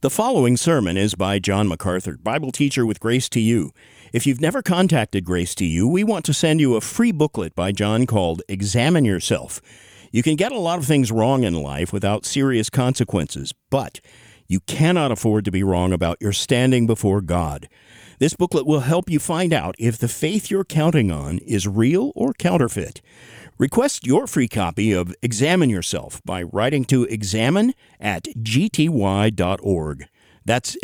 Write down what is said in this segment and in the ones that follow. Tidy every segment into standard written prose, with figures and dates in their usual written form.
The following sermon is by John MacArthur, Bible teacher with Grace to You. If you've never contacted Grace to You, we want to send you a free booklet by John called Examine Yourself. You can get a lot of things wrong in life without serious consequences, but you cannot afford to be wrong about your standing before God. This booklet will help you find out if the faith you're counting on is real or counterfeit. Request your free copy of Examine Yourself by writing to examine@gty.org. That's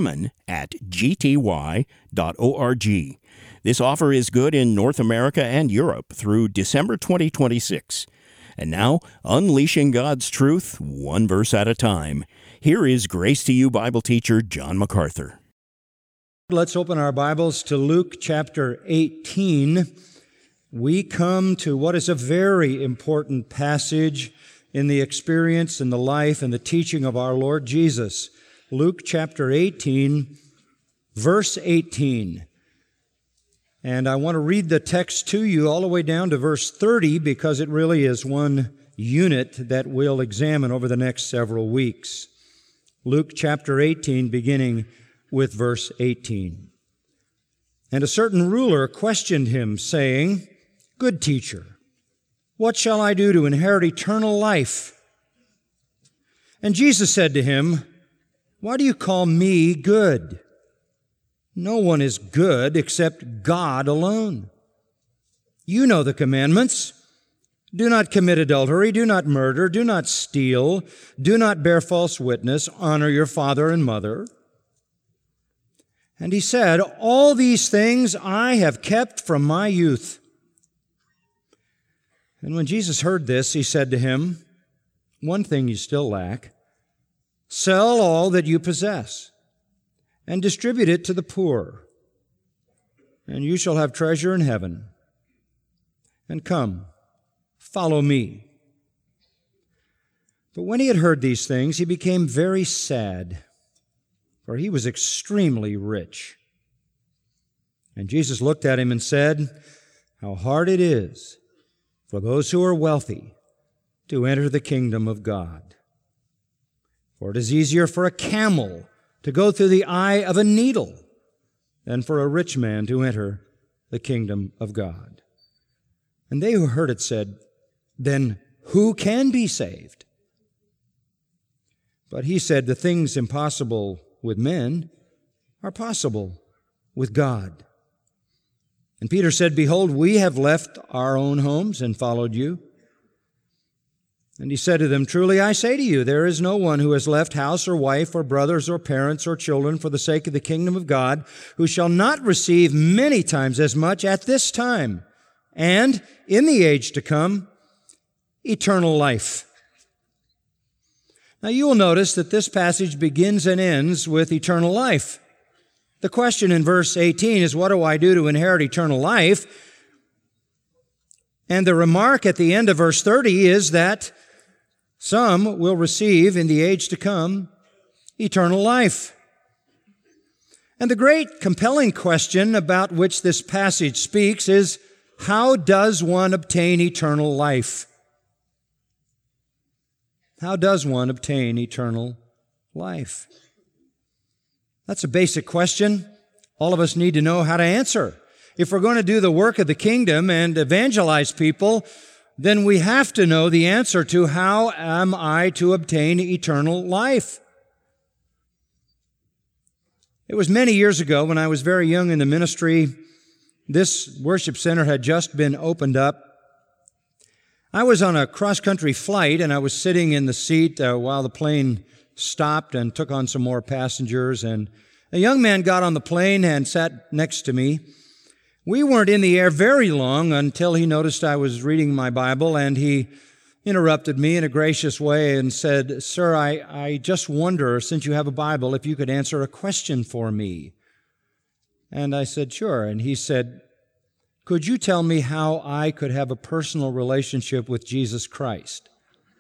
examine@gty.org. This offer is good in North America and Europe through December 2026. And now, unleashing God's truth, one verse at a time. Here is Grace to You Bible teacher John MacArthur. Let's open our Bibles to Luke chapter 18. We come to what is a very important passage in the experience and the life and the teaching of our Lord Jesus. Luke chapter 18, verse 18. And I want to read the text to you all the way down to verse 30 because it really is one unit that we'll examine over the next several weeks. Luke chapter 18, beginning with verse 18. And a certain ruler questioned him, saying, "Good teacher, what shall I do to inherit eternal life?" And Jesus said to him, "Why do you call me good? No one is good except God alone. You know the commandments. Do not commit adultery, do not murder, do not steal, do not bear false witness, honor your father and mother." And he said, "All these things I have kept from my youth." And when Jesus heard this, he said to him, "One thing you still lack. Sell all that you possess and distribute it to the poor, and you shall have treasure in heaven. And come, follow me." But when he had heard these things, he became very sad, for he was extremely rich. And Jesus looked at him and said, "How hard it is for those who are wealthy to enter the kingdom of God. For it is easier for a camel to go through the eye of a needle than for a rich man to enter the kingdom of God." And they who heard it said, "Then who can be saved?" But he said, "The things impossible with men are possible with God." And Peter said, "Behold, we have left our own homes and followed you." And he said to them, "Truly I say to you, there is no one who has left house or wife or brothers or parents or children for the sake of the kingdom of God who shall not receive many times as much at this time, and in the age to come, eternal life." Now you will notice that this passage begins and ends with eternal life. The question in verse 18 is, what do I do to inherit eternal life? And the remark at the end of verse 30 is that some will receive in the age to come eternal life. And the great compelling question about which this passage speaks is, how does one obtain eternal life? How does one obtain eternal life? That's a basic question all of us need to know how to answer. If we're going to do the work of the kingdom and evangelize people, then we have to know the answer to how am I to obtain eternal life? It was many years ago when I was very young in the ministry. This worship center had just been opened up. I was on a cross-country flight, and I was sitting in the seat while the plane stopped and took on some more passengers, and a young man got on the plane and sat next to me. We weren't in the air very long until he noticed I was reading my Bible, and he interrupted me in a gracious way and said, "Sir, I just wonder, since you have a Bible, if you could answer a question for me." And I said, "Sure." And he said, "Could you tell me how I could have a personal relationship with Jesus Christ?"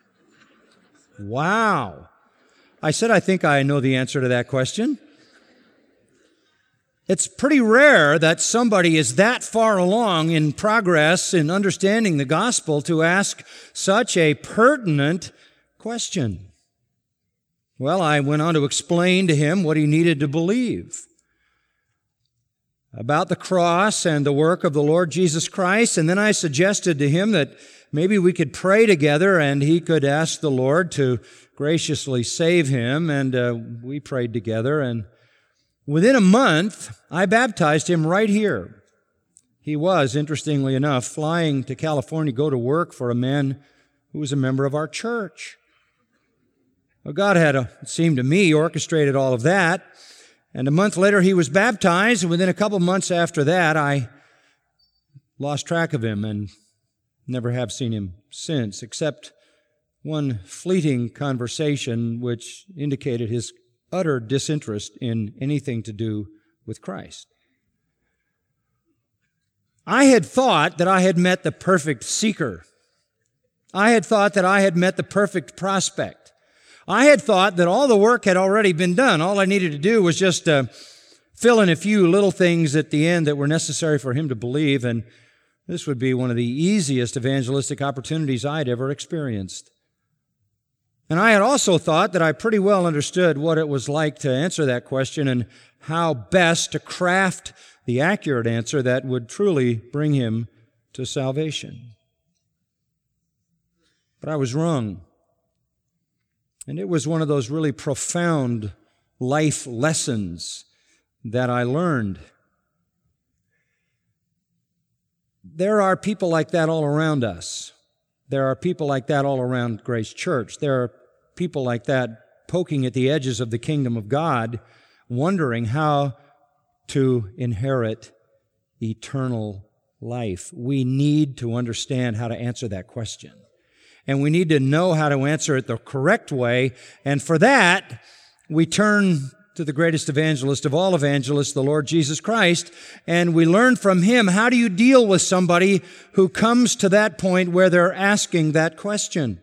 Wow. I said, "I think I know the answer to that question." It's pretty rare that somebody is that far along in progress in understanding the gospel to ask such a pertinent question. Well, I went on to explain to him what he needed to believe about the cross and the work of the Lord Jesus Christ, and then I suggested to him that maybe we could pray together and he could ask the Lord to graciously save him, and we prayed together, and within a month, I baptized him right here. He was, interestingly enough, flying to California to go to work for a man who was a member of our church. Well, God had, it seemed to me, orchestrated all of that. And a month later, he was baptized, and within a couple months after that, I lost track of him and never have seen him since, except one fleeting conversation which indicated his utter disinterest in anything to do with Christ. I had thought that I had met the perfect seeker. I had thought that I had met the perfect prospect. I had thought that all the work had already been done. All I needed to do was just fill in a few little things at the end that were necessary for him to believe, and this would be one of the easiest evangelistic opportunities I'd ever experienced. And I had also thought that I pretty well understood what it was like to answer that question and how best to craft the accurate answer that would truly bring him to salvation. But I was wrong. And it was one of those really profound life lessons that I learned. There are people like that all around us. There are people like that all around Grace Church. There are people like that poking at the edges of the kingdom of God, wondering how to inherit eternal life. We need to understand how to answer that question. And we need to know how to answer it the correct way. And for that, we turn to the greatest evangelist of all evangelists, the Lord Jesus Christ, and we learn from him, how do you deal with somebody who comes to that point where they're asking that question?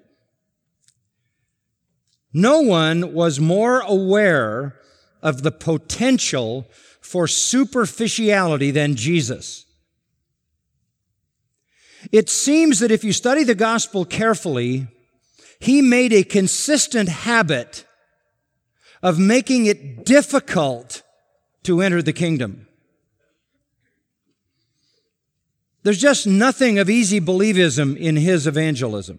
No one was more aware of the potential for superficiality than Jesus. It seems that if you study the gospel carefully, he made a consistent habit of making it difficult to enter the kingdom. There's just nothing of easy believism in his evangelism.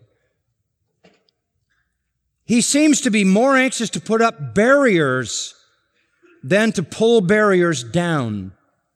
He seems to be more anxious to put up barriers than to pull barriers down.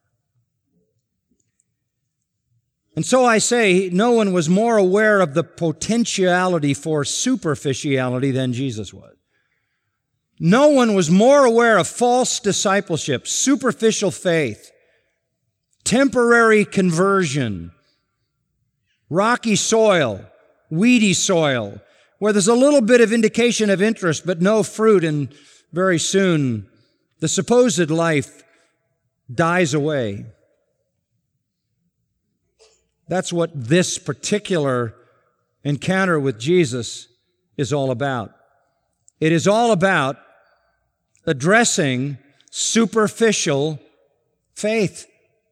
And so I say, no one was more aware of the potentiality for superficiality than Jesus was. No one was more aware of false discipleship, superficial faith, temporary conversion, rocky soil, weedy soil, where there's a little bit of indication of interest but no fruit, and very soon the supposed life dies away. That's what this particular encounter with Jesus is all about. It is all about addressing superficial faith.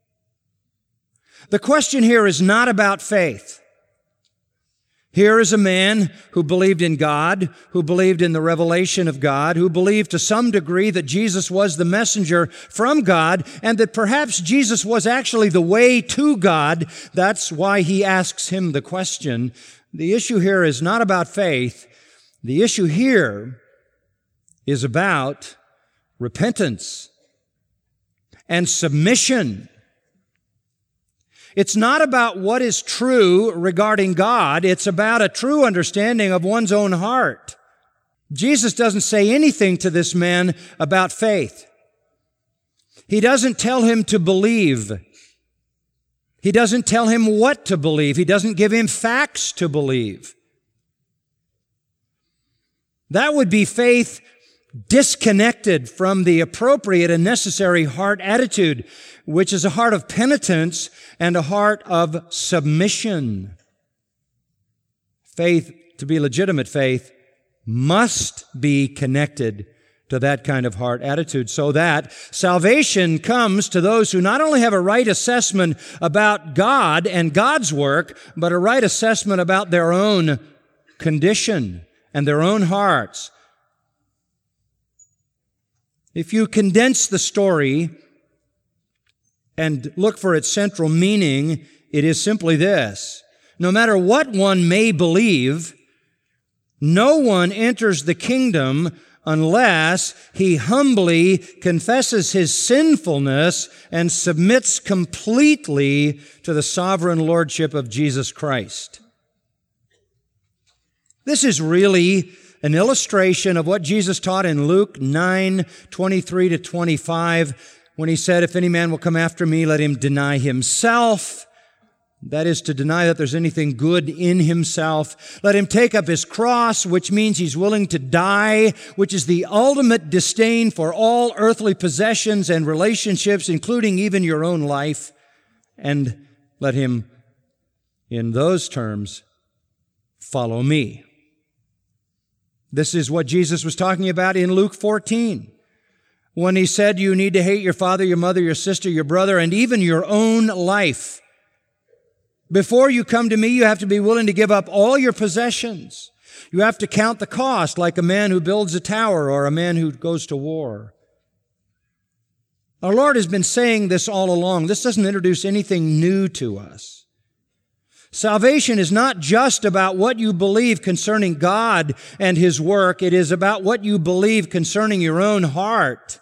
The question here is not about faith. Here is a man who believed in God, who believed in the revelation of God, who believed to some degree that Jesus was the messenger from God, and that perhaps Jesus was actually the way to God. That's why he asks him the question. The issue here is not about faith. The issue here is about repentance and submission. It's not about what is true regarding God. It's about a true understanding of one's own heart. Jesus doesn't say anything to this man about faith. He doesn't tell him to believe. He doesn't tell him what to believe. He doesn't give him facts to believe. That would be faith disconnected from the appropriate and necessary heart attitude, which is a heart of penitence and a heart of submission. Faith, to be legitimate faith, must be connected to that kind of heart attitude, so that salvation comes to those who not only have a right assessment about God and God's work, but a right assessment about their own condition and their own hearts. If you condense the story and look for its central meaning, it is simply this: no matter what one may believe, no one enters the kingdom unless he humbly confesses his sinfulness and submits completely to the sovereign lordship of Jesus Christ. This is really an illustration of what Jesus taught in Luke 9:23 to 25, when he said, "If any man will come after me, let him deny himself." That is to deny that there's anything good in himself. Let him take up his cross, which means he's willing to die, which is the ultimate disdain for all earthly possessions and relationships, including even your own life. And let him, in those terms, follow me. This is what Jesus was talking about in Luke 14, when he said you need to hate your father, your mother, your sister, your brother, and even your own life. Before you come to me, you have to be willing to give up all your possessions. You have to count the cost, like a man who builds a tower or a man who goes to war. Our Lord has been saying this all along. This doesn't introduce anything new to us. Salvation is not just about what you believe concerning God and His work. It is about what you believe concerning your own heart.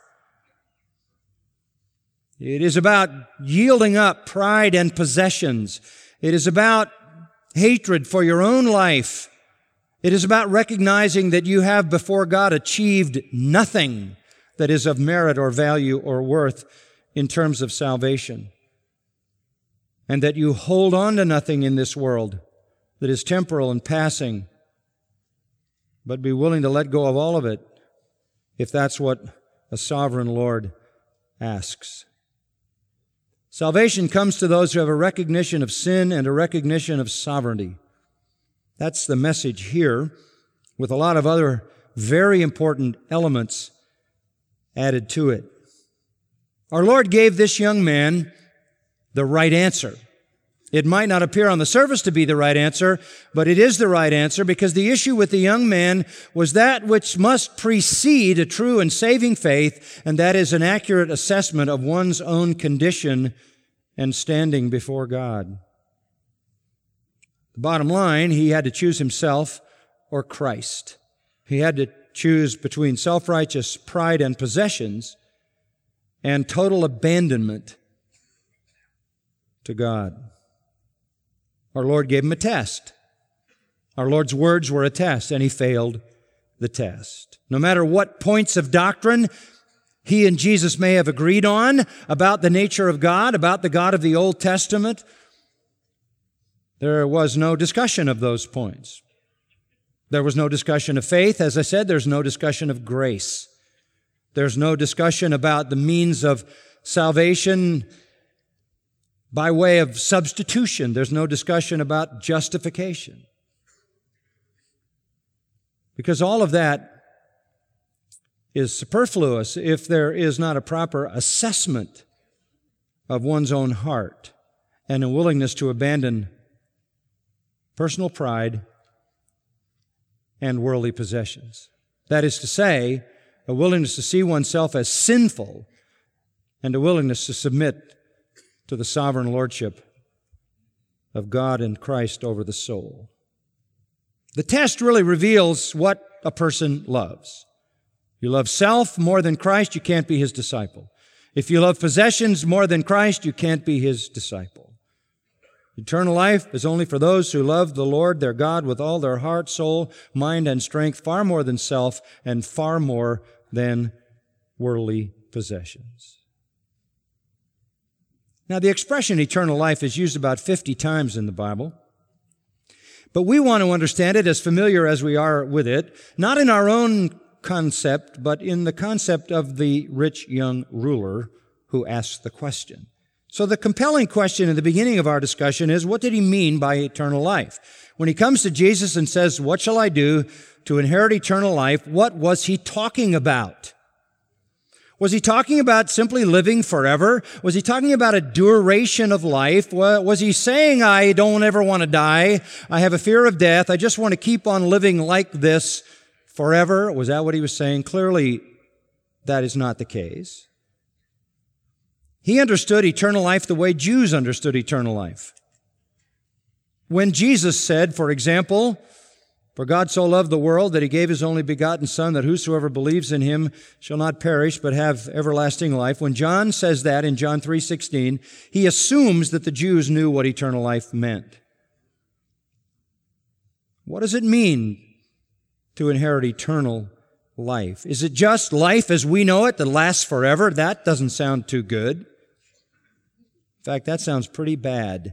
It is about yielding up pride and possessions. It is about hatred for your own life. It is about recognizing that you have before God achieved nothing that is of merit or value or worth in terms of salvation, and that you hold on to nothing in this world that is temporal and passing, but be willing to let go of all of it if that's what a sovereign Lord asks. Salvation comes to those who have a recognition of sin and a recognition of sovereignty. That's the message here, with a lot of other very important elements added to it. Our Lord gave this young man the right answer. It might not appear on the surface to be the right answer, but it is the right answer, because the issue with the young man was that which must precede a true and saving faith, and that is an accurate assessment of one's own condition and standing before God. The bottom line, he had to choose himself or Christ. He had to choose between self-righteous pride and possessions and total abandonment to God. Our Lord gave him a test. Our Lord's words were a test, and he failed the test. No matter what points of doctrine he and Jesus may have agreed on about the nature of God, about the God of the Old Testament, there was no discussion of those points. There was no discussion of faith. As I said, there's no discussion of grace. There's no discussion about the means of salvation by way of substitution. There's no discussion about justification. Because all of that is superfluous if there is not a proper assessment of one's own heart and a willingness to abandon personal pride and worldly possessions. That is to say, a willingness to see oneself as sinful and a willingness to submit to the sovereign lordship of God and Christ over the soul. The test really reveals what a person loves. You love self more than Christ, you can't be His disciple. If you love possessions more than Christ, you can't be His disciple. Eternal life is only for those who love the Lord their God with all their heart, soul, mind, and strength, far more than self and far more than worldly possessions. Now, the expression eternal life is used about 50 times in the Bible, but we want to understand it, as familiar as we are with it, not in our own concept, but in the concept of the rich young ruler who asked the question. So the compelling question in the beginning of our discussion is, what did he mean by eternal life? When he comes to Jesus and says, "What shall I do to inherit eternal life?" what was he talking about? Was he talking about simply living forever? Was he talking about a duration of life? Was he saying, I don't ever want to die, I have a fear of death, I just want to keep on living like this forever? Was that what he was saying? Clearly, that is not the case. He understood eternal life the way Jews understood eternal life. When Jesus said, for example, "For God so loved the world that He gave His only begotten Son, that whosoever believes in Him shall not perish but have everlasting life," when John says that in John 3:16, he assumes that the Jews knew what eternal life meant. What does it mean to inherit eternal life? Is it just life as we know it that lasts forever? That doesn't sound too good. In fact, that sounds pretty bad.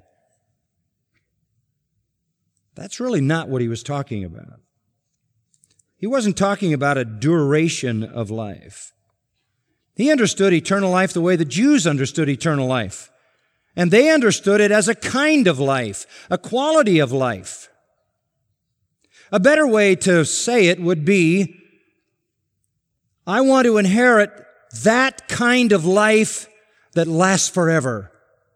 That's really not what he was talking about. He wasn't talking about a duration of life. He understood eternal life the way the Jews understood eternal life. And they understood it as a kind of life, a quality of life. A better way to say it would be, I want to inherit that kind of life that lasts forever.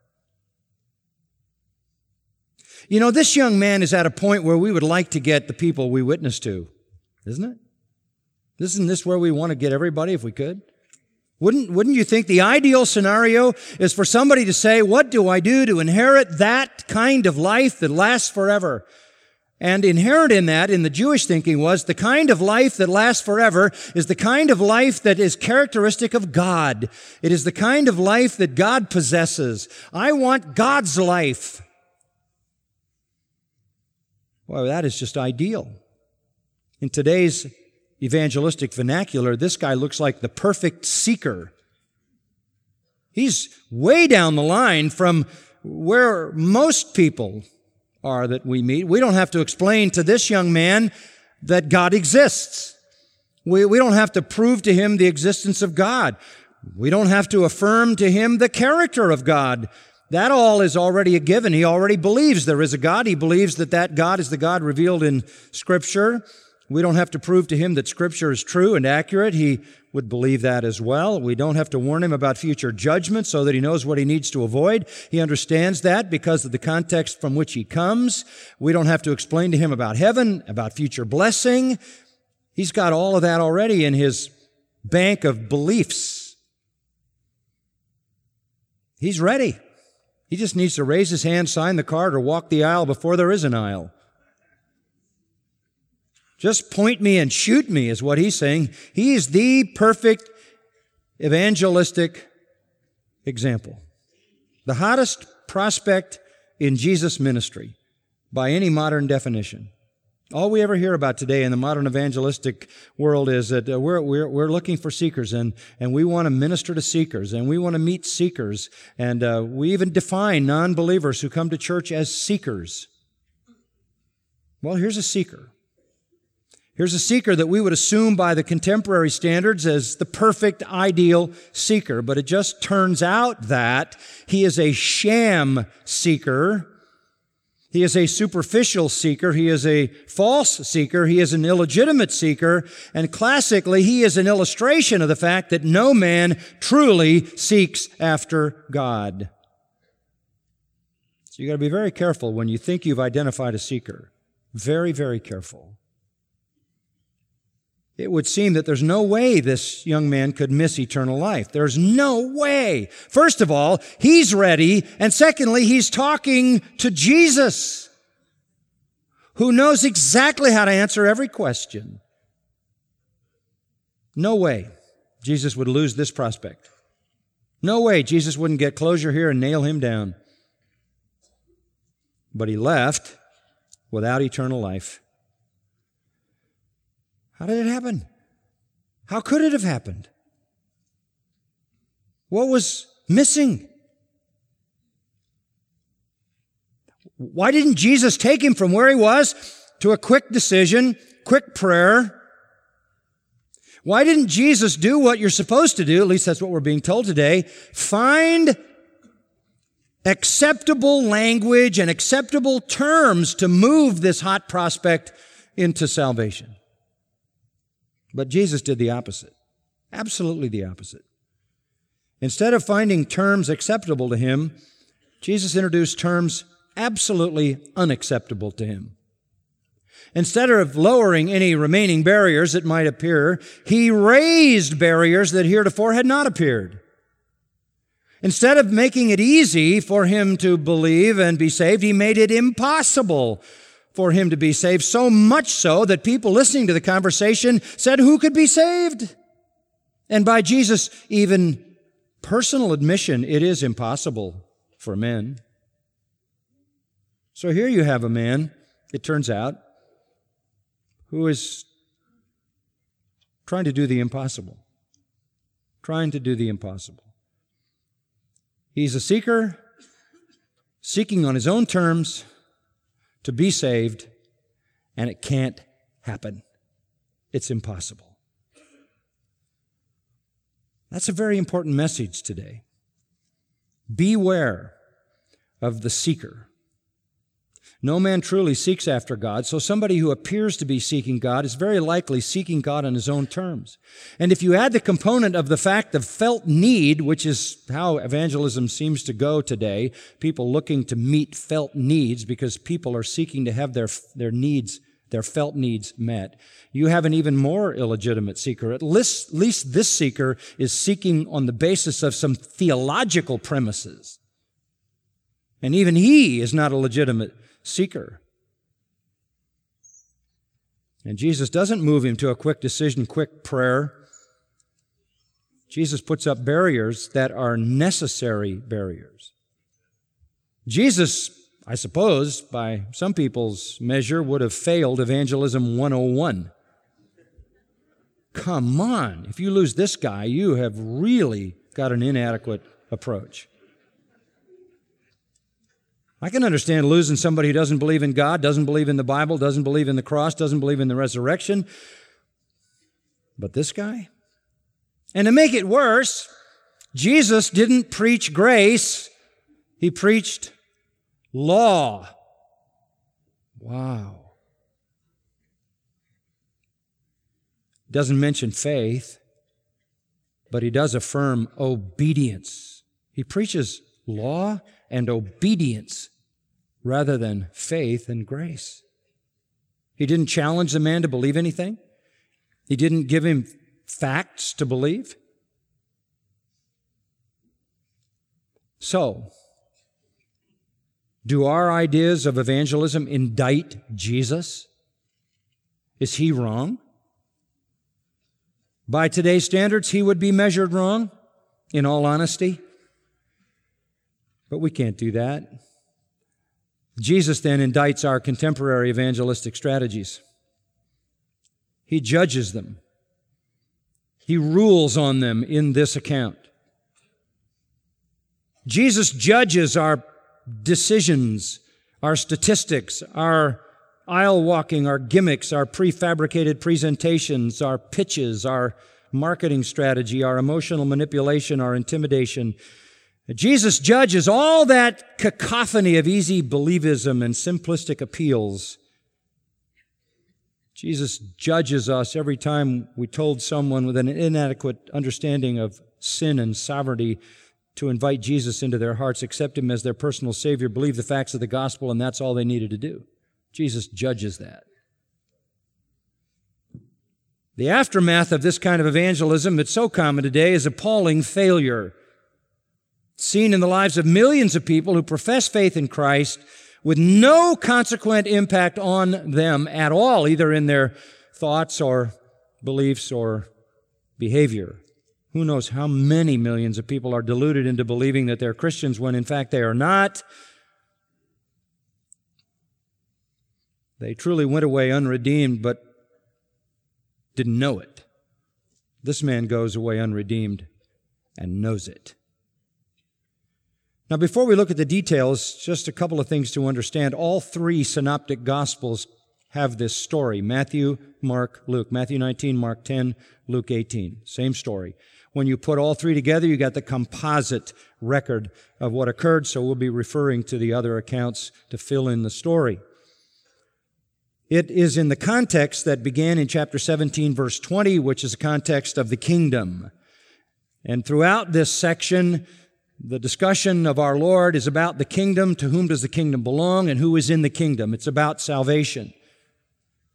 You know, this young man is at a point where we would like to get the people we witness to, isn't it? Isn't this where we want to get everybody if we could? Wouldn't you think the ideal scenario is for somebody to say, what do I do to inherit that kind of life that lasts forever? And inherent in that, in the Jewish thinking, was the kind of life that lasts forever is the kind of life that is characteristic of God. It is the kind of life that God possesses. I want God's life. Well, that is just ideal. In today's evangelistic vernacular, this guy looks like the perfect seeker. He's way down the line from where most people are that we meet. We don't have to explain to this young man that God exists. We don't have to prove to him the existence of God. We don't have to affirm to him the character of God. That all is already a given. He already believes there is a God. He believes that that God is the God revealed in Scripture. We don't have to prove to him that Scripture is true and accurate. He would believe that as well. We don't have to warn him about future judgment so that he knows what he needs to avoid. He understands that because of the context from which he comes. We don't have to explain to him about heaven, about future blessing. He's got all of that already in his bank of beliefs. He's ready. He just needs to raise his hand, sign the card, or walk the aisle before there is an aisle. Just point me and shoot me is what he's saying. He is the perfect evangelistic example. The hottest prospect in Jesus' ministry by any modern definition. All we ever hear about today in the modern evangelistic world is that we're looking for seekers, and we want to minister to seekers, and we want to meet seekers, and we even define non-believers who come to church as seekers. Well, here's a seeker. Here's a seeker that we would assume by the contemporary standards as the perfect, ideal seeker, but it just turns out that he is a sham seeker. He is a superficial seeker. He is a false seeker. He is an illegitimate seeker. And classically, he is an illustration of the fact that no man truly seeks after God. So you got to be very careful when you think you've identified a seeker. Very, very careful. It would seem that there's no way this young man could miss eternal life. There's no way. First of all, he's ready. And secondly, he's talking to Jesus, who knows exactly how to answer every question. No way Jesus would lose this prospect. No way Jesus wouldn't get closure here and nail him down. But he left without eternal life. How did it happen? How could it have happened? What was missing? Why didn't Jesus take him from where he was to a quick decision, quick prayer? Why didn't Jesus do what you're supposed to do? At least that's what we're being told today. Find acceptable language and acceptable terms to move this hot prospect into salvation. But Jesus did the opposite. Absolutely the opposite. Instead of finding terms acceptable to him, Jesus introduced terms absolutely unacceptable to him. Instead of lowering any remaining barriers that might appear, He raised barriers that heretofore had not appeared. Instead of making it easy for him to believe and be saved, He made it impossible for him to be saved, so much so that people listening to the conversation said, "Who could be saved?" And by Jesus' even personal admission, it is impossible for men. So here you have a man, it turns out, who is trying to do the impossible. Trying to do the impossible. He's a seeker, seeking on his own terms to be saved, and it can't happen. It's impossible. That's a very important message today. Beware of the seeker. No man truly seeks after God, so somebody who appears to be seeking God is very likely seeking God on his own terms. And if you add the component of the fact of felt need, which is how evangelism seems to go today, people looking to meet felt needs because people are seeking to have their needs, their felt needs met, you have an even more illegitimate seeker. At least this seeker is seeking on the basis of some theological premises. And even he is not a legitimate seeker. And Jesus doesn't move him to a quick decision, quick prayer. Jesus puts up barriers that are necessary barriers. Jesus, I suppose, by some people's measure, would have failed Evangelism 101. Come on, if you lose this guy, you have really got an inadequate approach. I can understand losing somebody who doesn't believe in God, doesn't believe in the Bible, doesn't believe in the cross, doesn't believe in the resurrection. But this guy? And to make it worse, Jesus didn't preach grace. He preached law. Wow. Doesn't mention faith, but he does affirm obedience. He preaches law and obedience rather than faith and grace. He didn't challenge the man to believe anything. He didn't give him facts to believe. So, do our ideas of evangelism indict Jesus? Is he wrong? By today's standards, he would be measured wrong, in all honesty. But we can't do that. Jesus then indicts our contemporary evangelistic strategies. He judges them. He rules on them in this account. Jesus judges our decisions, our statistics, our aisle walking, our gimmicks, our prefabricated presentations, our pitches, our marketing strategy, our emotional manipulation, our intimidation. Jesus judges all that cacophony of easy believism and simplistic appeals. Jesus judges us every time we told someone with an inadequate understanding of sin and sovereignty to invite Jesus into their hearts, accept Him as their personal Savior, believe the facts of the gospel, and that's all they needed to do. Jesus judges that. The aftermath of this kind of evangelism that's so common today is appalling failure, seen in the lives of millions of people who profess faith in Christ with no consequent impact on them at all, either in their thoughts or beliefs or behavior. Who knows how many millions of people are deluded into believing that they're Christians when in fact they are not. They truly went away unredeemed, but didn't know it. This man goes away unredeemed and knows it. Now, before we look at the details, just a couple of things to understand. All three synoptic gospels have this story. Matthew, Mark, Luke. Matthew 19, Mark 10, Luke 18. Same story. When you put all three together, you got the composite record of what occurred, so we'll be referring to the other accounts to fill in the story. It is in the context that began in chapter 17, verse 20, which is the context of the kingdom. And throughout this section, the discussion of our Lord is about the kingdom. To whom does the kingdom belong and who is in the kingdom? It's about salvation.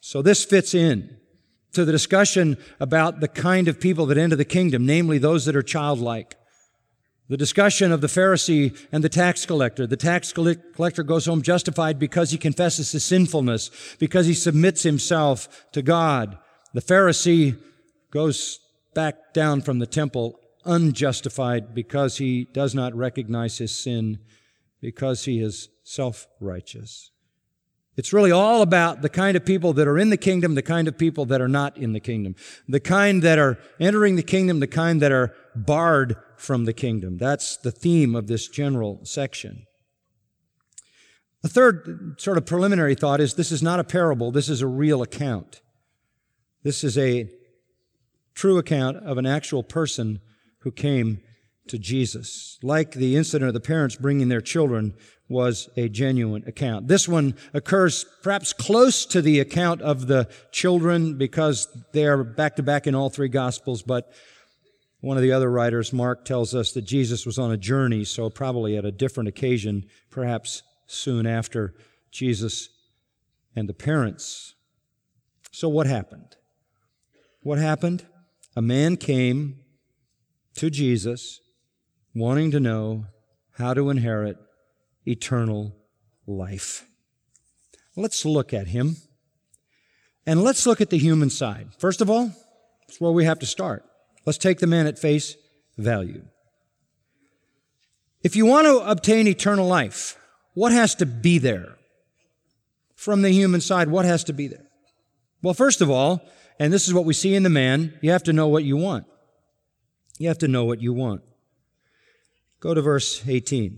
So this fits in to the discussion about the kind of people that enter the kingdom, namely those that are childlike. The discussion of the Pharisee and the tax collector. The tax collector goes home justified because he confesses his sinfulness, because he submits himself to God. The Pharisee goes back down from the temple unjustified because he does not recognize his sin, because he is self-righteous. It's really all about the kind of people that are in the kingdom, the kind of people that are not in the kingdom, the kind that are entering the kingdom, the kind that are barred from the kingdom. That's the theme of this general section. The third sort of preliminary thought is this is not a parable, this is a real account. This is a true account of an actual person who came to Jesus. Like the incident of the parents bringing their children was a genuine account. This one occurs perhaps close to the account of the children because they are back to back in all three Gospels, but one of the other writers, Mark, tells us that Jesus was on a journey, so probably at a different occasion, perhaps soon after Jesus and the parents. So what happened? What happened? A man came to Jesus wanting to know how to inherit eternal life. Let's look at him, and let's look at the human side. First of all, that's where we have to start. Let's take the man at face value. If you want to obtain eternal life, what has to be there? From the human side, what has to be there? Well, first of all, and this is what we see in the man, you have to know what you want. You have to know what you want. Go to verse 18.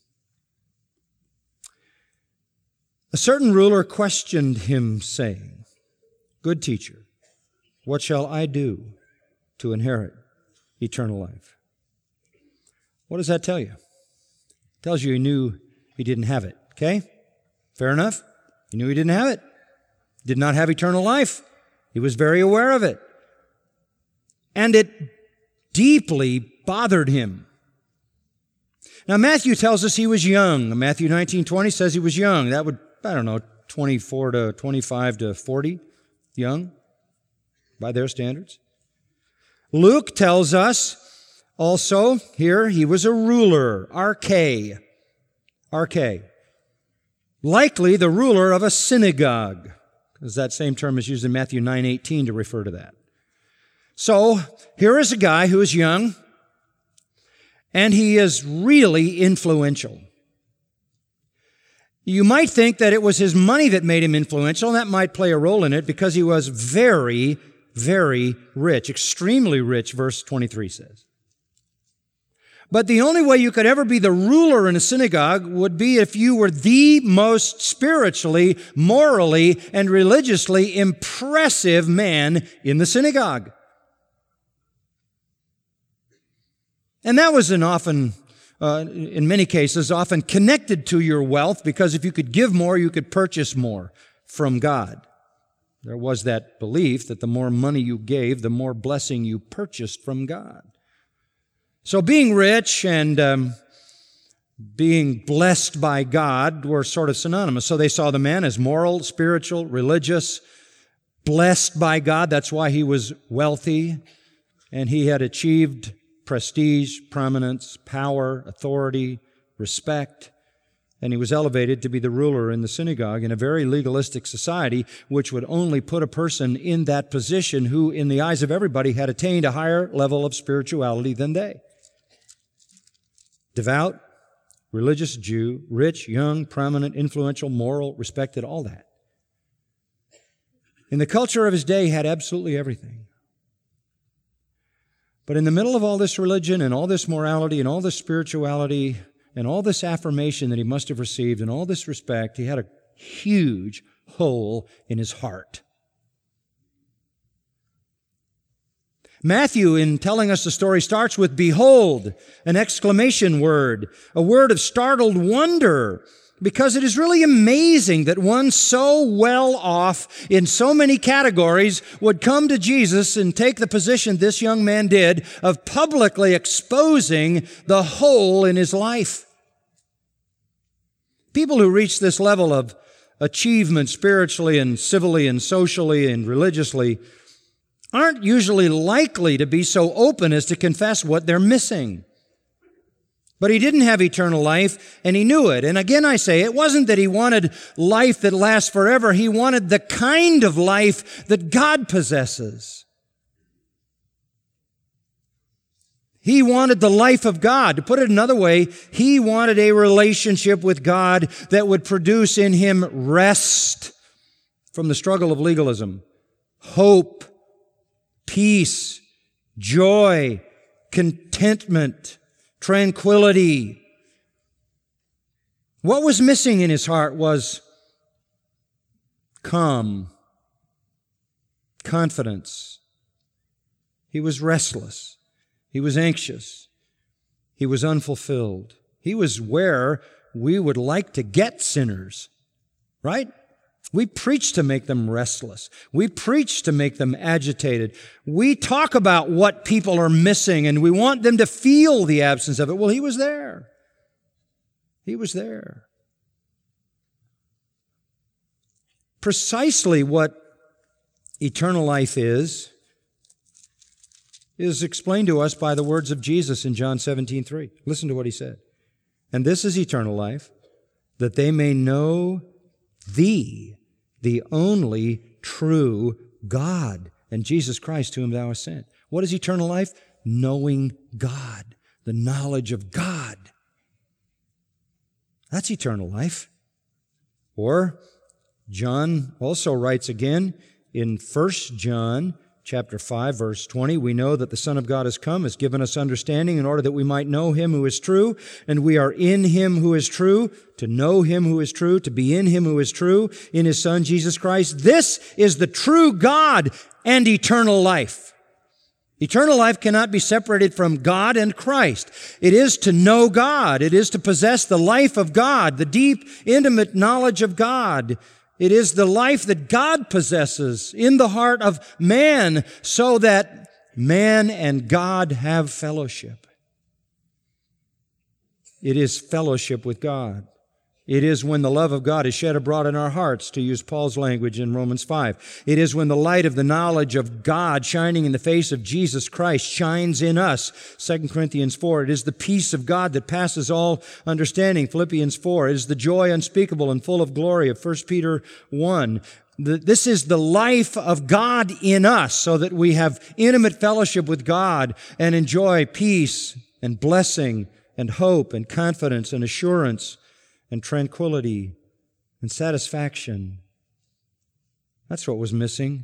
A certain ruler questioned him, saying, "Good teacher, what shall I do to inherit eternal life?" What does that tell you? It tells you he knew he didn't have it, okay? Fair enough. He knew he didn't have it. Did not have eternal life. He was very aware of it. And it deeply bothered him. Now, Matthew tells us he was young. Matthew 19:20 says he was young. That would, 24 to 25 to 40, young, by their standards. Luke tells us also here he was a ruler, arche. Likely the ruler of a synagogue, because that same term is used in Matthew 9:18 to refer to that. So here is a guy who is young, and he is really influential. You might think that it was his money that made him influential, and that might play a role in it because he was very, very rich, extremely rich, verse 23 says. But the only way you could ever be the ruler in a synagogue would be if you were the most spiritually, morally, and religiously impressive man in the synagogue. And that was in many cases, often connected to your wealth, because if you could give more, you could purchase more from God. There was that belief that the more money you gave, the more blessing you purchased from God. So being rich and being blessed by God were sort of synonymous. So they saw the man as moral, spiritual, religious, blessed by God. That's why he was wealthy, and he had achieved prestige, prominence, power, authority, respect, and he was elevated to be the ruler in the synagogue in a very legalistic society, which would only put a person in that position who, in the eyes of everybody, had attained a higher level of spirituality than they. Devout, religious Jew, rich, young, prominent, influential, moral, respected, all that. In the culture of his day, he had absolutely everything. But in the middle of all this religion and all this morality and all this spirituality and all this affirmation that he must have received and all this respect, he had a huge hole in his heart. Matthew, in telling us the story, starts with "behold," an exclamation word, a word of startled wonder, because it is really amazing that one so well off in so many categories would come to Jesus and take the position this young man did of publicly exposing the hole in his life. People who reach this level of achievement spiritually and civilly and socially and religiously aren't usually likely to be so open as to confess what they're missing. But he didn't have eternal life, and he knew it. And again I say, it wasn't that he wanted life that lasts forever. He wanted the kind of life that God possesses. He wanted the life of God. To put it another way, he wanted a relationship with God that would produce in him rest from the struggle of legalism, hope, peace, joy, contentment, tranquility. What was missing in his heart was calm, confidence. He was restless. He was anxious. He was unfulfilled. He was where we would like to get sinners, right? We preach to make them restless. We preach to make them agitated. We talk about what people are missing, and we want them to feel the absence of it. Well, he was there. He was there. Precisely what eternal life is explained to us by the words of Jesus in John 17:3. Listen to what he said. And this is eternal life, that they may know thee, the only true God, and Jesus Christ whom thou hast sent. What is eternal life? Knowing God, the knowledge of God. That's eternal life. Or John also writes again in 1 John chapter 5, verse 20, we know that the Son of God has come, has given us understanding in order that we might know Him who is true, and we are in Him who is true, to know Him who is true, to be in Him who is true, in His Son, Jesus Christ. This is the true God and eternal life. Eternal life cannot be separated from God and Christ. It is to know God. It is to possess the life of God, the deep, intimate knowledge of God. It is the life that God possesses in the heart of man so that man and God have fellowship. It is fellowship with God. It is when the love of God is shed abroad in our hearts, to use Paul's language in Romans 5. It is when the light of the knowledge of God shining in the face of Jesus Christ shines in us, 2 Corinthians 4. It is the peace of God that passes all understanding, Philippians 4. It is the joy unspeakable and full of glory of 1 Peter 1. This is the life of God in us so that we have intimate fellowship with God and enjoy peace and blessing and hope and confidence and assurance and tranquility and satisfaction. That's what was missing.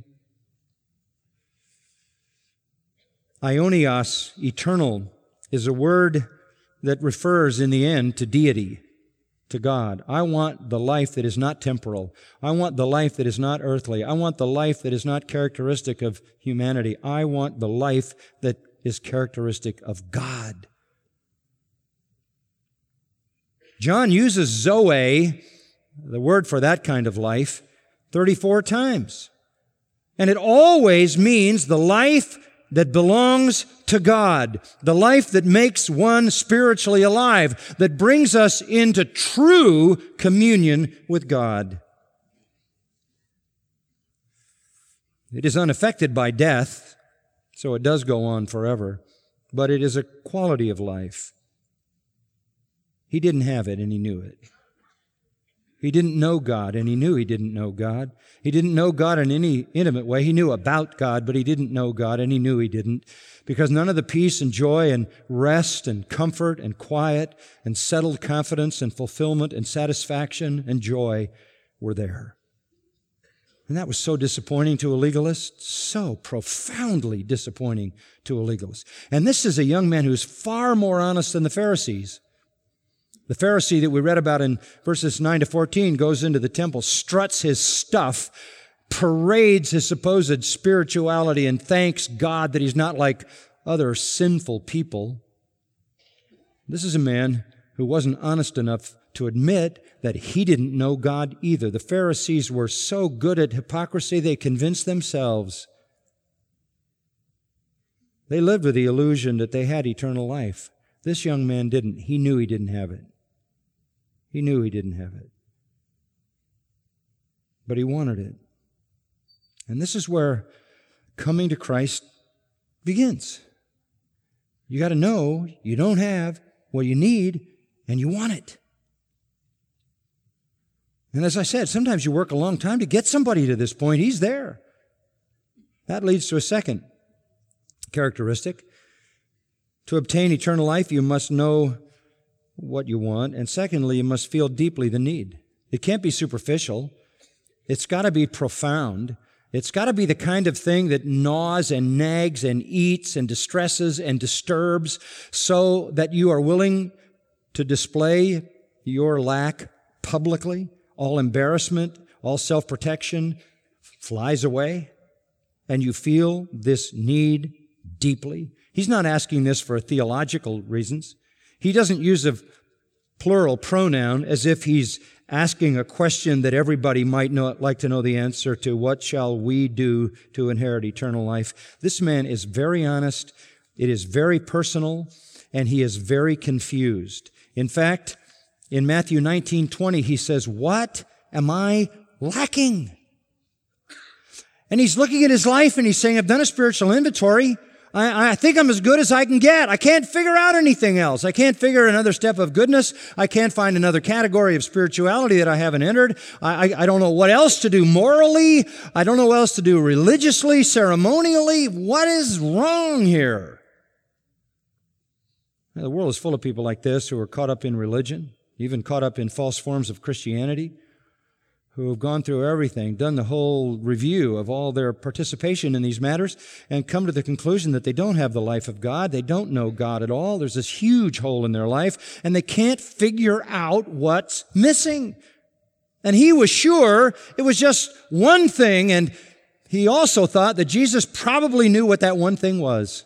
Aionios, eternal, is a word that refers in the end to deity, to God. I want the life that is not temporal. I want the life that is not earthly. I want the life that is not characteristic of humanity. I want the life that is characteristic of God. John uses Zoe, the word for that kind of life, 34 times. And it always means the life that belongs to God, the life that makes one spiritually alive, that brings us into true communion with God. It is unaffected by death, so it does go on forever, but it is a quality of life. He didn't have it, and he knew it. He didn't know God, and he knew he didn't know God. He didn't know God in any intimate way. He knew about God, but he didn't know God, and he knew he didn't, because none of the peace and joy and rest and comfort and quiet and settled confidence and fulfillment and satisfaction and joy were there. And that was so disappointing to a legalist, so profoundly disappointing to a legalist. And this is a young man who's far more honest than the Pharisees. The Pharisee that we read about in verses 9 to 14 goes into the temple, struts his stuff, parades his supposed spirituality, and thanks God that he's not like other sinful people. This is a man who wasn't honest enough to admit that he didn't know God either. The Pharisees were so good at hypocrisy, they convinced themselves. They lived with the illusion that they had eternal life. This young man didn't. He knew he didn't have it. He knew he didn't have it. but he wanted it. And this is where coming to Christ begins. You got to know you don't have what you need, and you want it. And as I said, sometimes you work a long time to get somebody to this point. He's there. That leads to a second characteristic. To obtain eternal life, you must know what you want. And secondly, you must feel deeply the need. It can't be superficial. It's got to be profound. It's got to be the kind of thing that gnaws and nags and eats and distresses and disturbs so that you are willing to display your lack publicly. All embarrassment, all self-protection flies away, and you feel this need deeply. He's not asking this for theological reasons. He doesn't use a plural pronoun as if he's asking a question that everybody might like to know the answer to. What shall we do to inherit eternal life? This man is very honest. It is very personal, and he is very confused. In fact, in Matthew 19:20, he says, "What am I lacking?" And he's looking at his life and he's saying, I've done a spiritual inventory. I think I'm as good as I can get. I can't figure out anything else. I can't figure another step of goodness. I can't find another category of spirituality that I haven't entered. I don't know what else to do morally. I don't know what else to do religiously, ceremonially. What is wrong here? Now, the world is full of people like this who are caught up in religion, even caught up in false forms of Christianity, who have gone through everything, done the whole review of all their participation in these matters, and come to the conclusion that they don't have the life of God. They don't know God at all. There's this huge hole in their life, and they can't figure out what's missing. And he was sure it was just one thing, and he also thought that Jesus probably knew what that one thing was.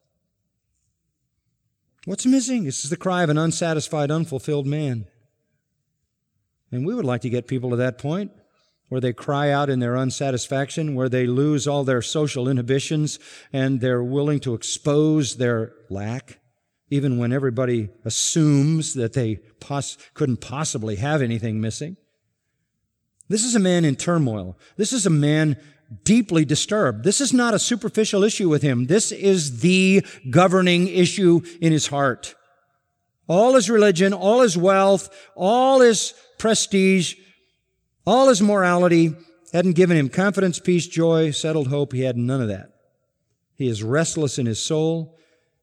What's missing? This is the cry of an unsatisfied, unfulfilled man. And we would like to get people to that point where they cry out in their unsatisfaction, where they lose all their social inhibitions, and they're willing to expose their lack, even when everybody assumes that they couldn't possibly have anything missing. This is a man in turmoil. This is a man deeply disturbed. This is not a superficial issue with him. This is the governing issue in his heart. All his religion, all his wealth, all his prestige, all his morality hadn't given him confidence, peace, joy, settled hope. He had none of that. He is restless in his soul.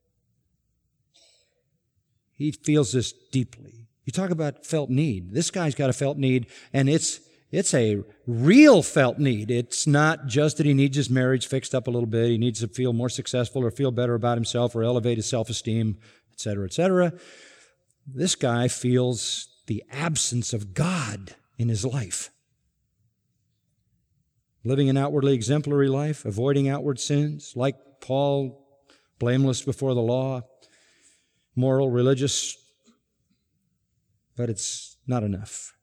He feels this deeply. You talk about felt need. This guy's got a felt need, and it's a real felt need. It's not just that he needs his marriage fixed up a little bit. He needs to feel more successful or feel better about himself or elevate his self-esteem, etc., etc. This guy feels the absence of God in his life. Living an outwardly exemplary life, avoiding outward sins, like Paul, blameless before the law, moral, religious, but it's not enough.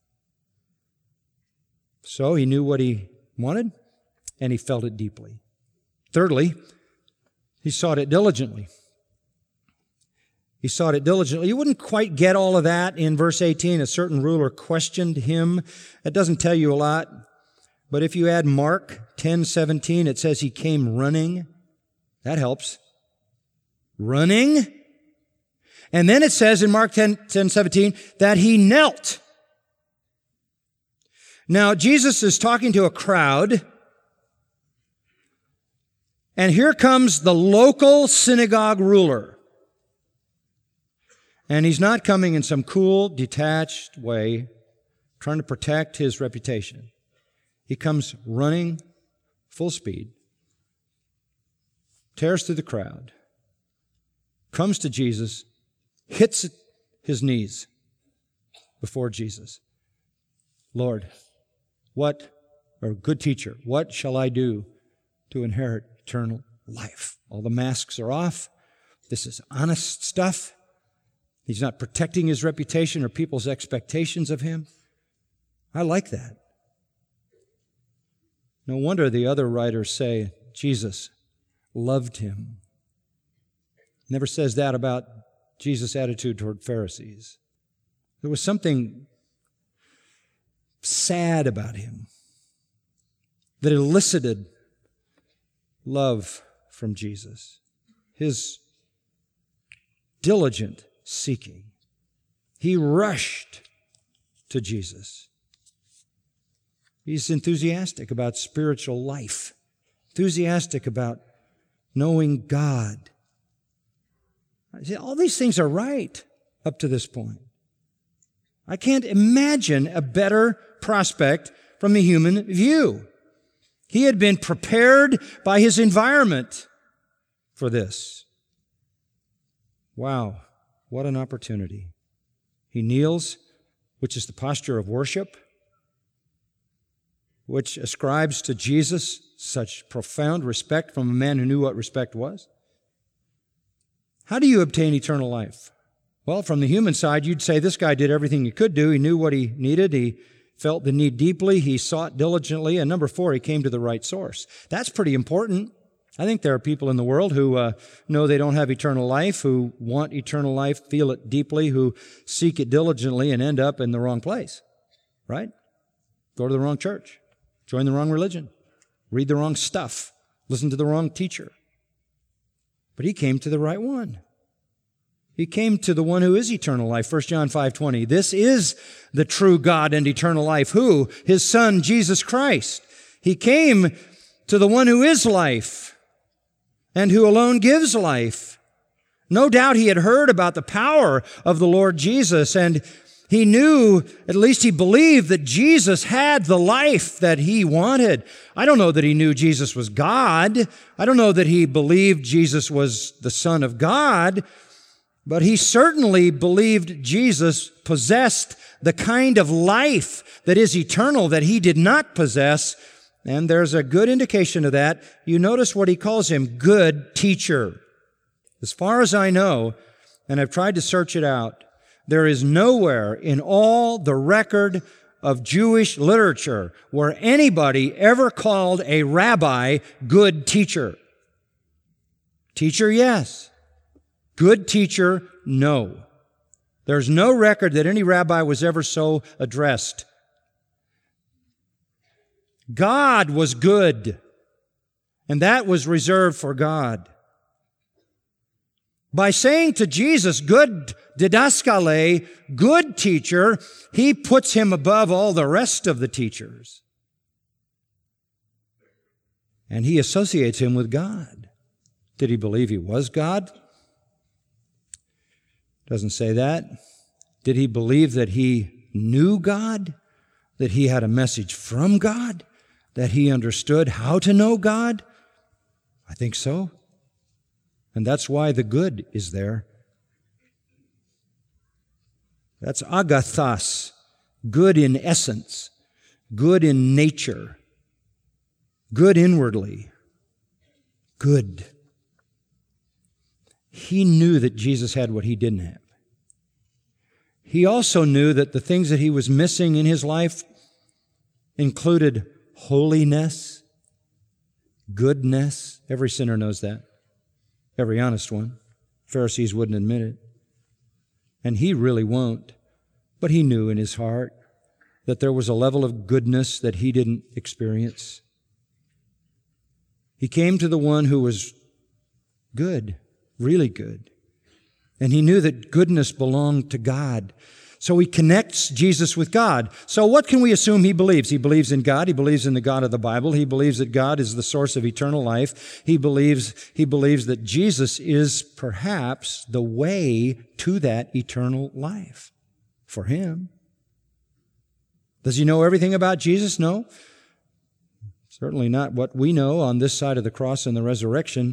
So he knew what he wanted, and he felt it deeply. Thirdly, he sought it diligently. He sought it diligently. You wouldn't quite get all of that in verse 18. A certain ruler questioned him. That doesn't tell you a lot. But if you add Mark 10:17, it says he came running. That helps. Running. And then it says in Mark 10:17 that he knelt. Now, Jesus is talking to a crowd. And here comes the local synagogue ruler. And he's not coming in some cool, detached way, trying to protect his reputation. He comes running full speed, tears through the crowd, comes to Jesus, hits his knees before Jesus. Lord, good teacher, what shall I do to inherit eternal life? All the masks are off. This is honest stuff. He's not protecting his reputation or people's expectations of him. I like that. No wonder the other writers say Jesus loved him. Never says that about Jesus' attitude toward Pharisees. There was something sad about him. that elicited love from Jesus. His diligent seeking. He rushed to Jesus. He's enthusiastic about spiritual life, enthusiastic about knowing God. See, all these things are right up to this point. I can't imagine a better prospect from the human view. He had been prepared by his environment for this. Wow, what an opportunity. He kneels, which is the posture of worship, which ascribes to Jesus such profound respect from a man who knew what respect was. How do you obtain eternal life? Well, from the human side, you'd say this guy did everything he could do. He knew what he needed. He felt the need deeply. He sought diligently. And number 4, he came to the right source. That's pretty important. I think there are people in the world who know they don't have eternal life, who want eternal life, feel it deeply, who seek it diligently and end up in the wrong place, right? Go to the wrong church, join the wrong religion, read the wrong stuff, listen to the wrong teacher. But he came to the right one. He came to the one who is eternal life. 1 John 5:20. This is the true God and eternal life. Who? His Son, Jesus Christ. He came to the one who is life and who alone gives life. No doubt he had heard about the power of the Lord Jesus, and he knew, at least he believed, that Jesus had the life that he wanted. I don't know that he knew Jesus was God. I don't know that he believed Jesus was the Son of God. But he certainly believed Jesus possessed the kind of life that is eternal that he did not possess. And there's a good indication of that. You notice what he calls him, good teacher. As far as I know, and I've tried to search it out, there is nowhere in all the record of Jewish literature where anybody ever called a rabbi good teacher. Teacher, yes. Good teacher, no. There's no record that any rabbi was ever so addressed. God was good, and that was reserved for God. By saying to Jesus, good didaskale, good teacher, he puts him above all the rest of the teachers. And he associates him with God. Did he believe he was God? Doesn't say that. Did he believe that he knew God? That he had a message from God? That he understood how to know God? I think so. And that's why the good is there. That's agathos, good in essence, good in nature, good inwardly, good. He knew that Jesus had what he didn't have. He also knew that the things that he was missing in his life included holiness, goodness. Every sinner knows that. Every honest one. Pharisees wouldn't admit it. And he really won't. But he knew in his heart that there was a level of goodness that he didn't experience. He came to the one who was good, really good. And he knew that goodness belonged to God. So he connects Jesus with God. So what can we assume he believes? He believes in God. He believes in the God of the Bible. He believes that God is the source of eternal life. He believes that Jesus is perhaps the way to that eternal life for him. Does he know everything about Jesus? No. Certainly not what we know on this side of the cross and the resurrection.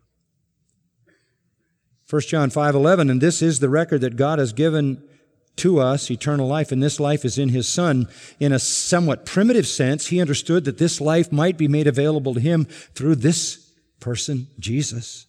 1 John 5:11, and this is the record that God has given to us, eternal life, and this life is in His Son. In a somewhat primitive sense, He understood that this life might be made available to Him through this person, Jesus.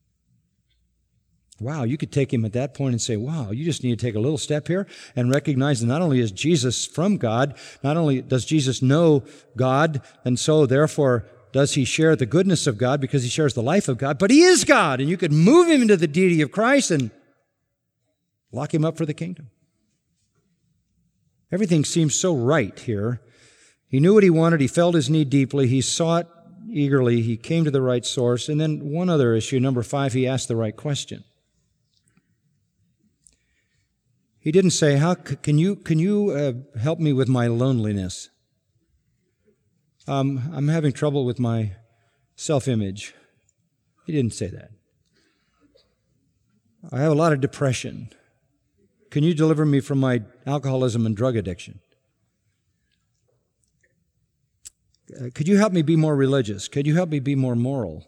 Wow, you could take Him at that point and say, wow, you just need to take a little step here and recognize that not only is Jesus from God, not only does Jesus know God, and so therefore does He share the goodness of God because He shares the life of God, but He is God, and you could move Him into the deity of Christ and lock Him up for the kingdom. Everything seems so right here He knew what he wanted. He felt his need deeply. He sought eagerly. He came to the right source. And then one other issue, number 5, he asked the right question. He didn't say, can you help me with my loneliness? I'm having trouble with my self-image. He didn't say that. I have a lot of depression. Can you deliver me from my alcoholism and drug addiction? Could you help me be more religious? Could you help me be more moral?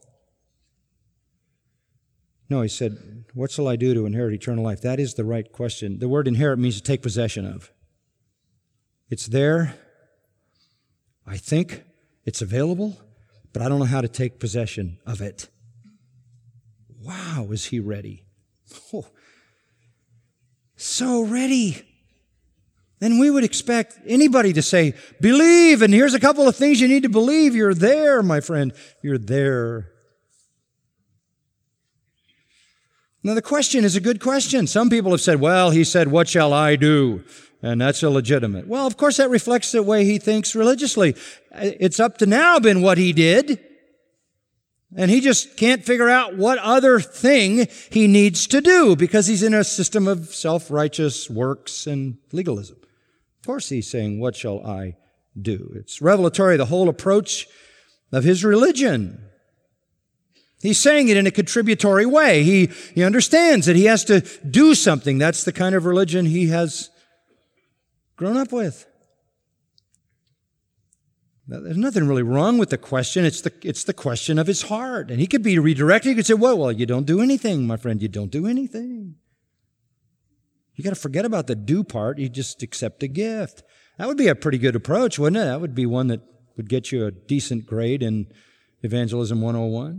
No, he said, what shall I do to inherit eternal life? That is the right question. The word inherit means to take possession of. It's there. I think it's available, but I don't know how to take possession of it. Wow, is he ready? Oh, so ready. And we would expect anybody to say, believe, and here's a couple of things you need to believe. You're there, my friend. You're there. Now, the question is a good question. Some people have said, well, he said, what shall I do? And that's illegitimate. Well, of course, that reflects the way he thinks religiously. It's up to now been what he did. And he just can't figure out what other thing he needs to do because he's in a system of self-righteous works and legalism. Of course, he's saying, what shall I do? It's revelatory, the whole approach of his religion. He's saying it in a contributory way. He understands that he has to do something. That's the kind of religion he has grown up with. There's nothing really wrong with the question. It's the question of his heart. And he could be redirected. He could say, well, you don't do anything, my friend. You don't do anything. You got to forget about the do part. You just accept a gift. That would be a pretty good approach, wouldn't it? That would be one that would get you a decent grade in Evangelism 101.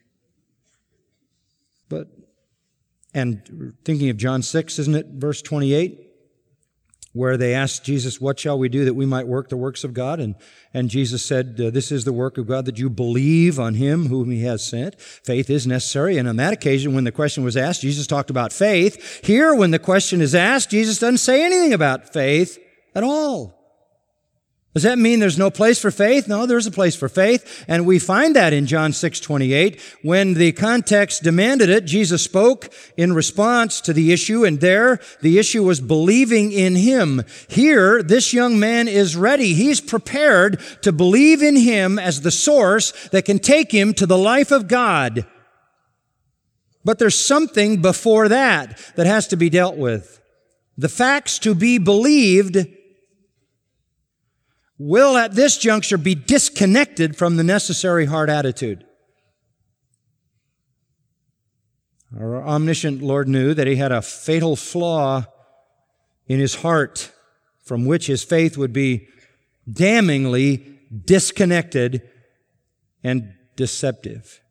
And thinking of John 6, isn't it? Verse 28. Where they asked Jesus, what shall we do that we might work the works of God? And Jesus said, this is the work of God, that you believe on him whom he has sent. Faith is necessary. And on that occasion, when the question was asked, Jesus talked about faith. Here, when the question is asked, Jesus doesn't say anything about faith at all. Does that mean there's no place for faith? No, there's a place for faith. And we find that in John 6:28. When the context demanded it, Jesus spoke in response to the issue, and there the issue was believing in him. Here, this young man is ready. He's prepared to believe in him as the source that can take him to the life of God. But there's something before that has to be dealt with. The facts to be believed will at this juncture be disconnected from the necessary heart attitude. Our omniscient Lord knew that he had a fatal flaw in his heart from which his faith would be damningly disconnected and deceptive.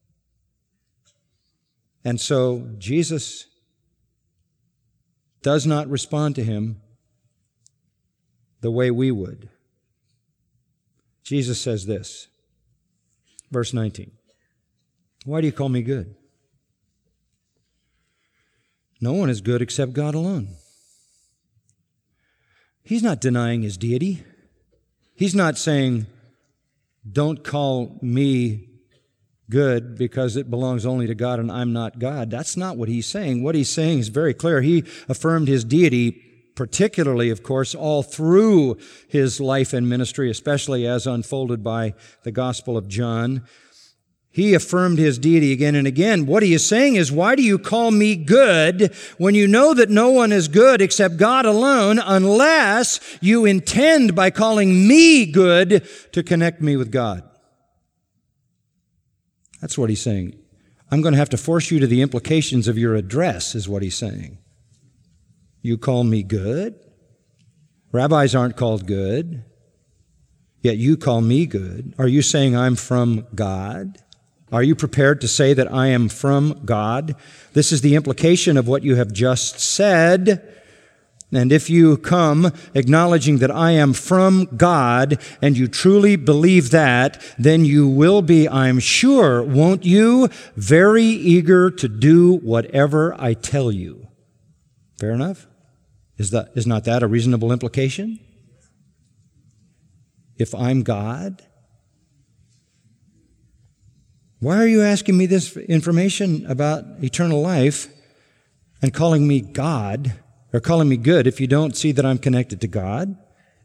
And so Jesus does not respond to him the way we would. Jesus says this, verse 19, why do you call me good? No one is good except God alone. He's not denying his deity. He's not saying, don't call me good because it belongs only to God and I'm not God. That's not what he's saying. What he's saying is very clear. He affirmed his deity particularly, of course, all through his life and ministry, especially as unfolded by the Gospel of John. He affirmed his deity again and again. What he is saying is, why do you call me good when you know that no one is good except God alone, unless you intend by calling me good to connect me with God? That's what he's saying. I'm going to have to force you to the implications of your address, is what he's saying. You call me good? Rabbis aren't called good, yet you call me good. Are you saying I'm from God? Are you prepared to say that I am from God? This is the implication of what you have just said. And if you come acknowledging that I am from God and you truly believe that, then you will be, I'm sure, won't you, very eager to do whatever I tell you. Fair enough? Is not that a reasonable implication? if I'm God? Why are you asking me this information about eternal life and calling me God, or calling me good, if you don't see that I'm connected to God?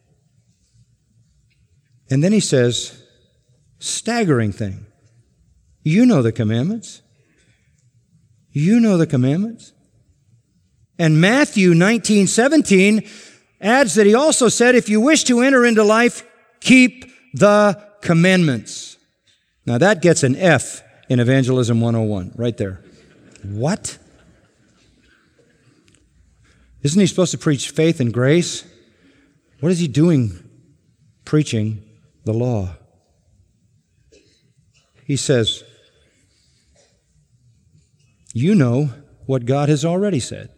And then he says, staggering thing. You know the commandments. You know the commandments. And Matthew 19:17 adds that he also said, if you wish to enter into life, keep the commandments. Now that gets an F in Evangelism 101, right there. What? Isn't he supposed to preach faith and grace? What is he doing preaching the law? He says, you know what God has already said.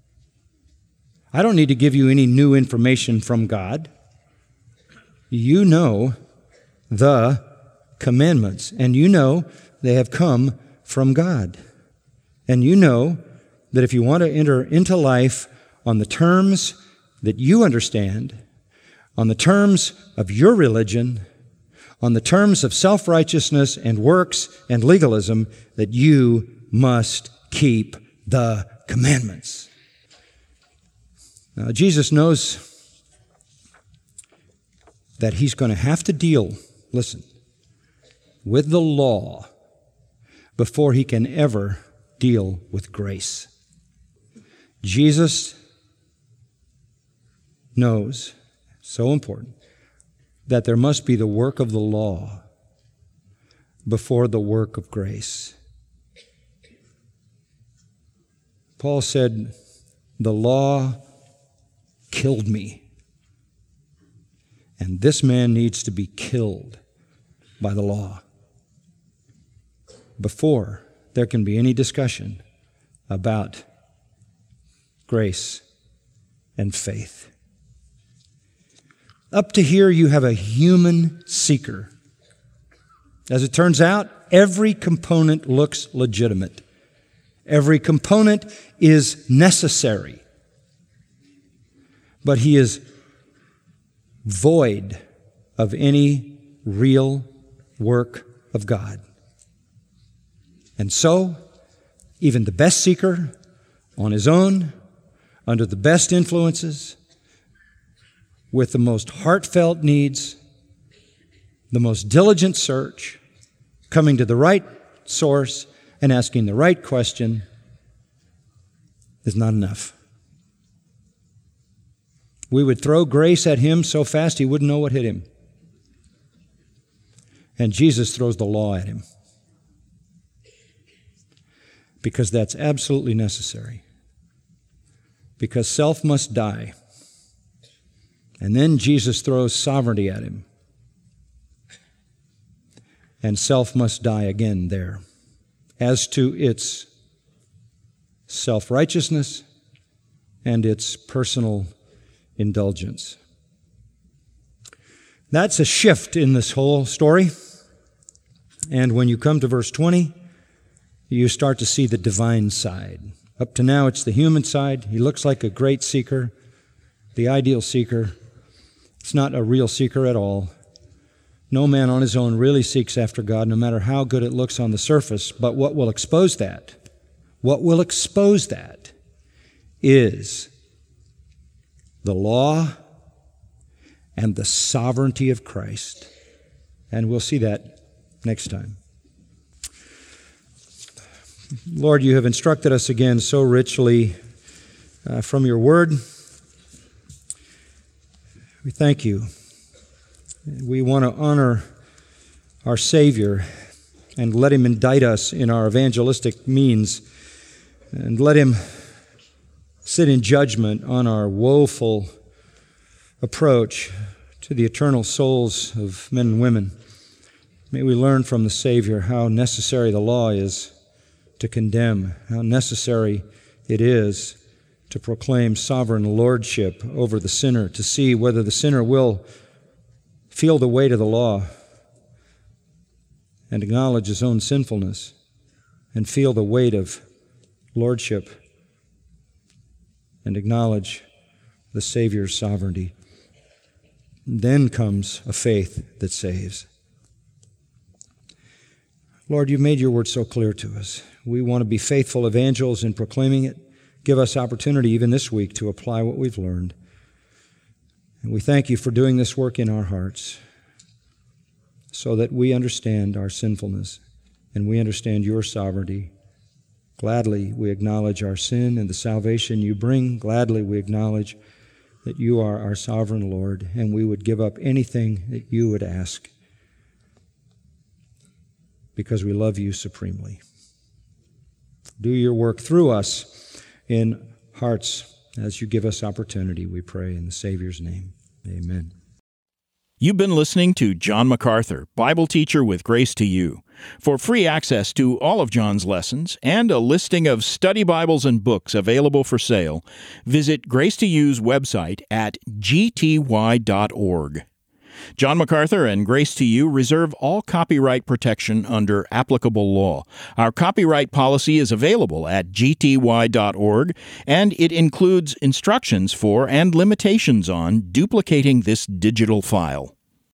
I don't need to give you any new information from God. You know the commandments, and you know they have come from God. And you know that if you want to enter into life on the terms that you understand, on the terms of your religion, on the terms of self-righteousness and works and legalism, that you must keep the commandments. Now, Jesus knows that he's going to have to deal, listen, with the law before he can ever deal with grace. Jesus knows, so important, that there must be the work of the law before the work of grace. Paul said, the law killed me, and this man needs to be killed by the law before there can be any discussion about grace and faith. Up to here, you have a human seeker. As it turns out, every component looks legitimate. Every component is necessary. But he is void of any real work of God. And so, even the best seeker, on his own, under the best influences, with the most heartfelt needs, the most diligent search, coming to the right source and asking the right question, is not enough. We would throw grace at him so fast he wouldn't know what hit him. And Jesus throws the law at him. Because that's absolutely necessary. Because self must die. And then Jesus throws sovereignty at him. And self must die again there. As to its self-righteousness and its personal indulgence. That's a shift in this whole story. And when you come to verse 20, you start to see the divine side. Up to now, it's the human side. He looks like a great seeker, the ideal seeker. It's not a real seeker at all. No man on his own really seeks after God, no matter how good it looks on the surface. But what will expose that? What will expose that is the law and the sovereignty of Christ. And we'll see that next time. Lord, you have instructed us again so richly from your word. We thank you. We want to honor our Savior and let him indict us in our evangelistic means and let him sit in judgment on our woeful approach to the eternal souls of men and women. May we learn from the Savior how necessary the law is to condemn, how necessary it is to proclaim sovereign lordship over the sinner, to see whether the sinner will feel the weight of the law and acknowledge his own sinfulness and feel the weight of lordship and acknowledge the Savior's sovereignty. Then comes a faith that saves. Lord, you've made your word so clear to us. We want to be faithful evangelists in proclaiming it. Give us opportunity even this week to apply what we've learned. And we thank you for doing this work in our hearts so that we understand our sinfulness and we understand your sovereignty. Gladly we acknowledge our sin and the salvation you bring. Gladly we acknowledge that you are our sovereign Lord, and we would give up anything that you would ask because we love you supremely. Do your work through us in hearts as you give us opportunity, we pray in the Savior's name. Amen. You've been listening to John MacArthur, Bible teacher with Grace to You. For free access to all of John's lessons and a listing of study Bibles and books available for sale, visit Grace to You's website at gty.org. John MacArthur and Grace to You reserve all copyright protection under applicable law. Our copyright policy is available at gty.org, and it includes instructions for and limitations on duplicating this digital file.